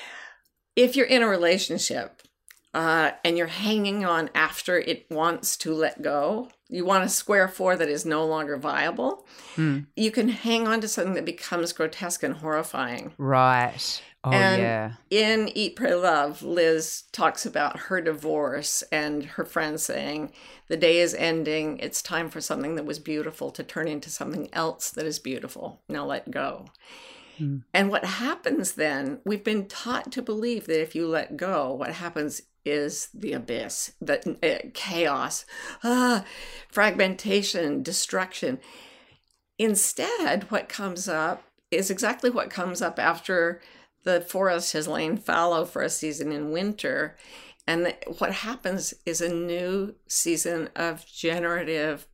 if you're in a relationship uh, and you're hanging on after it wants to let go, you want a Square Four that is no longer viable, mm. you can hang on to something that becomes grotesque and horrifying. Right. Oh, and yeah. in Eat, Pray, Love, Liz talks about her divorce and her friend saying, the day is ending. It's time for something that was beautiful to turn into something else that is beautiful. Now let go. Mm. And what happens then, we've been taught to believe that if you let go, what happens is the abyss, the uh, chaos, ah, fragmentation, destruction. Instead, what comes up is exactly what comes up after the forest has lain fallow for a season in winter. And the, what happens is a new season of generative,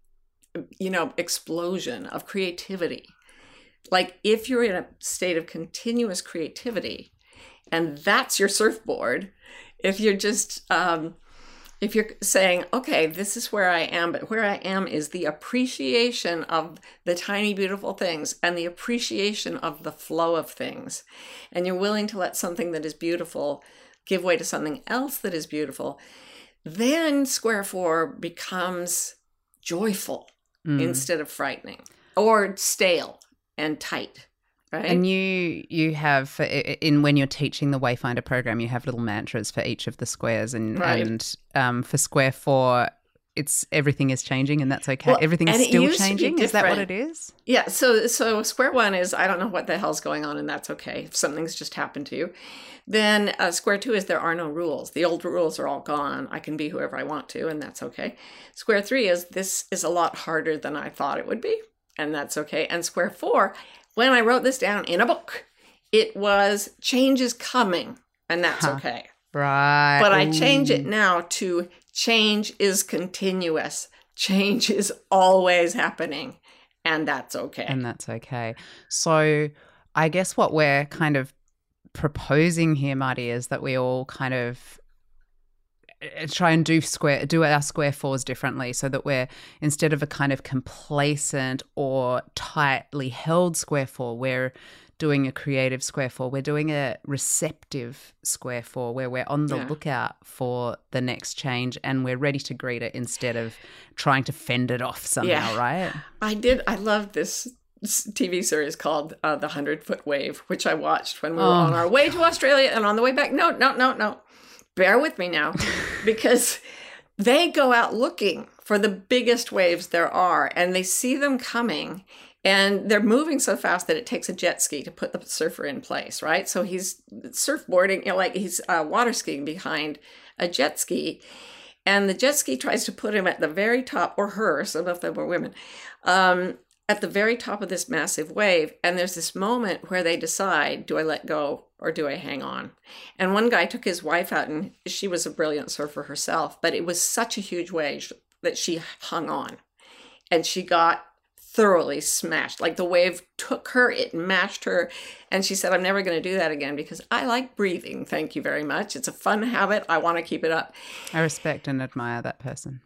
you know, explosion of creativity. Like if you're in a state of continuous creativity and that's your surfboard, if you're just, um, if you're saying, okay, this is where I am, but where I am is the appreciation of the tiny, beautiful things and the appreciation of the flow of things. And you're willing to let something that is beautiful give way to something else that is beautiful. Then Square Four becomes joyful mm. instead of frightening or stale and tight. Right. And you you have in when you're teaching the Wayfinder program, you have little mantras for each of the squares, and right. and um, for Square Four, it's everything is changing, and that's okay. Well, Everything's and still changing. Is that what it is? Yeah. So so Square One is I don't know what the hell's going on, and that's okay. If something's just happened to you, then uh, Square Two is there are no rules. The old rules are all gone. I can be whoever I want to, and that's okay. Square Three is this is a lot harder than I thought it would be, and that's okay. And Square Four. When I wrote this down in a book, it was change is coming, and that's huh. okay. Right. But I change it now to change is continuous. Change is always happening, and that's okay. And that's okay. So I guess what we're kind of proposing here, Marty, is that we all kind of try and do square do our square fours differently, so that we're, instead of a kind of complacent or tightly held square four, we're doing a creative square four. We're doing a receptive square four where we're on the yeah. lookout for the next change and we're ready to greet it instead of trying to fend it off somehow, yeah. right? I did. I love this T V series called uh, The Hundred Foot Wave, which I watched when we were oh on our way God. to Australia and on the way back. No, no, no, no. Bear with me now, because they go out looking for the biggest waves there are, and they see them coming, and they're moving so fast that it takes a jet ski to put the surfer in place, right? So he's surfboarding, you know, like he's uh, water skiing behind a jet ski, and the jet ski tries to put him at the very top, or her, some of them were women, um, at the very top of this massive wave. And there's this moment where they decide, do I let go or do I hang on? And one guy took his wife out, and she was a brilliant surfer herself, but it was such a huge wave that she hung on, and she got thoroughly smashed. Like the wave took her, it mashed her, and she said, I'm never going to do that again because I like breathing. Thank you very much. It's a fun habit. I want to keep it up. I respect and admire that person.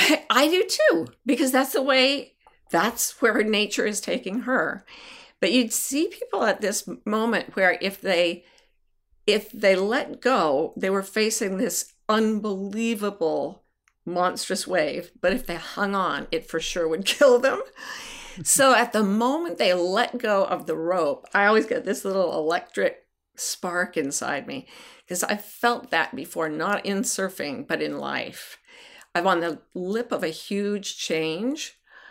I do too, because that's the way, that's where nature is taking her. But you'd see people at this moment where if they if they let go, they were facing this unbelievable, monstrous wave. But if they hung on, it for sure would kill them. So at the moment they let go of the rope, I always get this little electric spark inside me, because I felt that before, not in surfing, but in life. I'm on the lip of a huge change.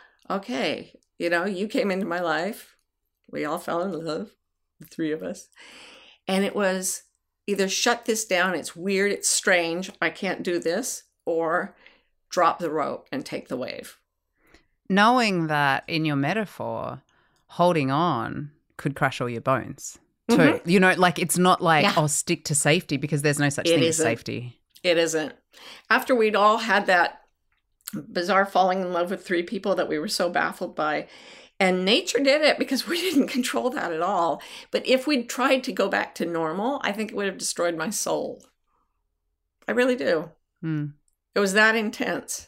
Okay, you know, you came into my life. We all fell in love, the three of us. And it was either shut this down, it's weird, it's strange, I can't do this, or drop the rope and take the wave. Knowing that in your metaphor, holding on could crush all your bones too. Mm-hmm. You know, like it's not like, yeah. oh, stick to safety, because there's no such it thing isn't. as safety. It isn't. After we'd all had that bizarre falling in love with three people that we were so baffled by, and nature did it because we didn't control that at all. But if we'd tried to go back to normal, I think it would have destroyed my soul. I really do. Hmm. It was that intense.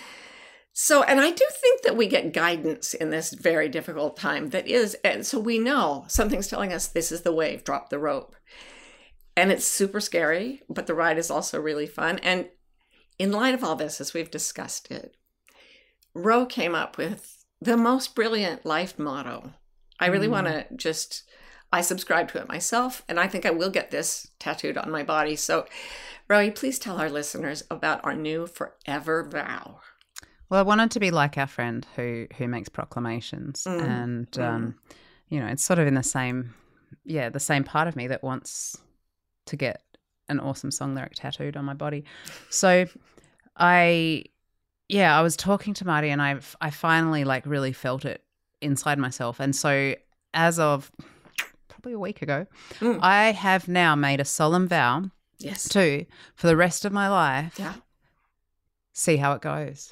So, and I do think that we get guidance in this very difficult time that is, and so we know something's telling us this is the wave, drop the rope. And it's super scary, but the ride is also really fun. And in light of all this, as we've discussed it, Ro came up with the most brilliant life motto. I really mm. want to just, I subscribe to it myself, and I think I will get this tattooed on my body. So, Rowie, please tell our listeners about our new forever vow. Well, I wanted to be like our friend who who makes proclamations, mm. and mm. Um, you know, it's sort of in the same, yeah, the same part of me that wants to get an awesome song lyric tattooed on my body. So, I, yeah, I was talking to Marty, and I I finally like really felt it inside myself, and so as of probably a week ago, mm. I have now made a solemn vow, yes, to for the rest of my life, yeah, see how it goes.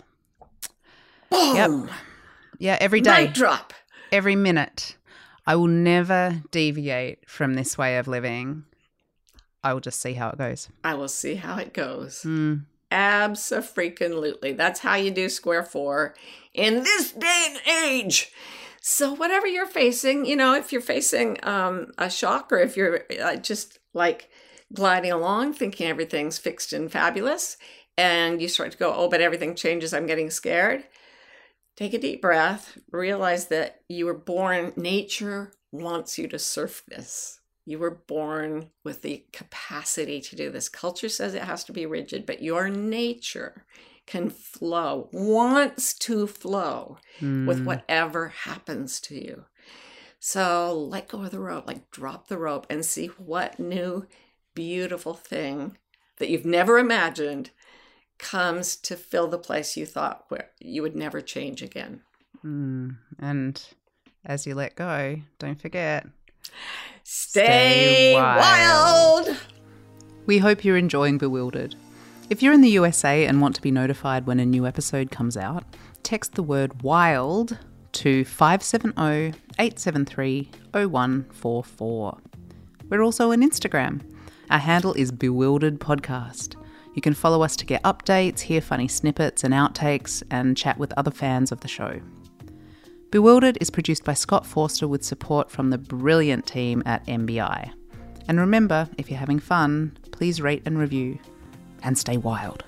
Boom. Yep. Yeah, every day. Mic drop. Every minute. I will never deviate from this way of living. I will just see how it goes. I will see how it goes. Mm. Abso-freaking-lutely. That's how you do square four in this day and age. So whatever you're facing, you know, if you're facing um, a shock, or if you're uh, just like gliding along thinking everything's fixed and fabulous, and you start to go, oh, but everything changes, I'm getting scared. Take a deep breath. Realize that you were born, nature wants you to surf this. You were born with the capacity to do this. Culture says it has to be rigid, but your nature can flow, wants to flow mm. with whatever happens to you. So let go of the rope, like drop the rope and see what new, beautiful thing that you've never imagined comes to fill the place you thought where you would never change again. Mm. And as you let go, don't forget, stay, stay wild. wild. We hope you're enjoying Bewildered. If you're in the U S A and want to be notified when a new episode comes out, text the word WILD to five seven zero, eight seven three, zero one four four. We're also on Instagram. Our handle is Bewildered Podcast. You can follow us to get updates, hear funny snippets and outtakes, and chat with other fans of the show. Bewildered is produced by Scott Forster with support from the brilliant team at M B I. And remember, if you're having fun, please rate and review, and stay wild.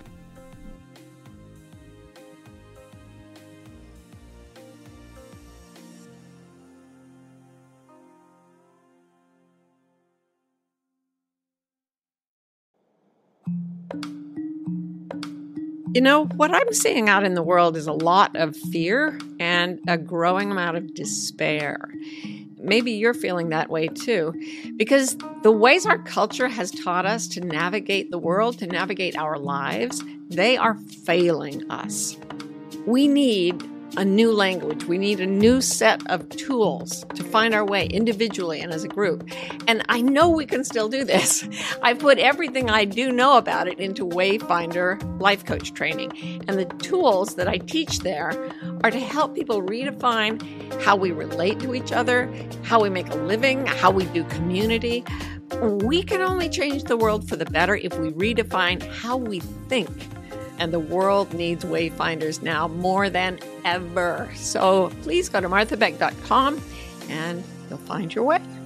You know, what I'm seeing out in the world is a lot of fear and a growing amount of despair. Maybe you're feeling that way too, because the ways our culture has taught us to navigate the world, to navigate our lives, they are failing us. We need a new language. We need a new set of tools to find our way individually and as a group. And I know we can still do this. I put everything I do know about it into Wayfinder life coach training. And the tools that I teach there are to help people redefine how we relate to each other, how we make a living, how we do community. We can only change the world for the better if we redefine how we think. And the world needs Wayfinders now more than ever. So please go to martha beck dot com and you'll find your way.